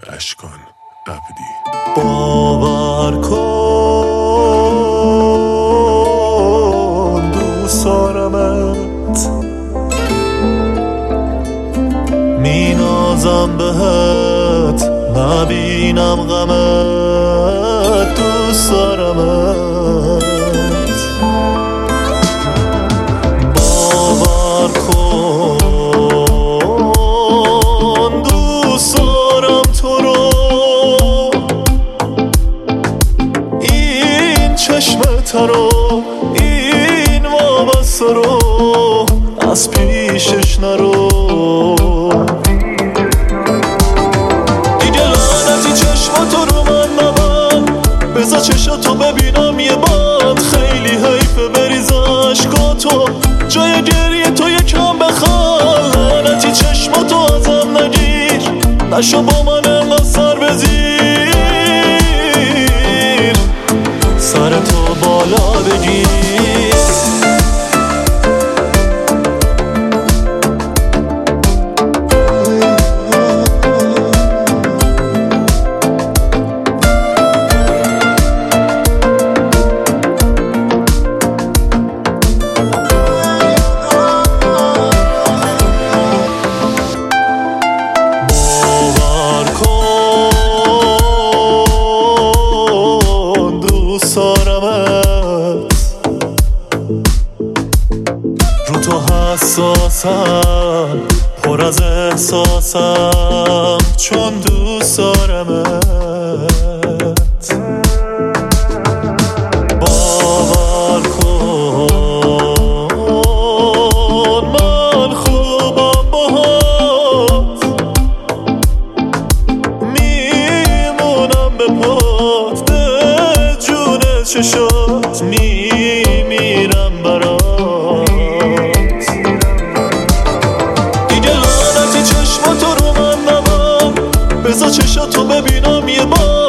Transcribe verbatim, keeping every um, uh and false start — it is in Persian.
اشکان عبدی. باور کن دوست دارمت، می نازم بهت نبینم غمت، دوست دارمت. باور کن دوست دارم تو رو، این چشمت رو، این وابسته رو از پیشش نرو. دیگه لعنتی چشماتو رو من نبند، بذار چشاتو ببینم یه بند. خیلی حیفه بریز عشقاتو، جای گریه تو یکم بخواد. لعنتی چشماتو ازم نگیر، نشو با من انقدر سر بزیر، سرتو بالا بگیر. رو تو حساسم، پر از احساسم، چون دوست دارمت. باور کن من خوبم باهات، میمونم به پات، ده جون چشات میمیرم برات. دیگه لعنتی چشماتو رو من نبند، بذار چشاتو ببینم یه بار.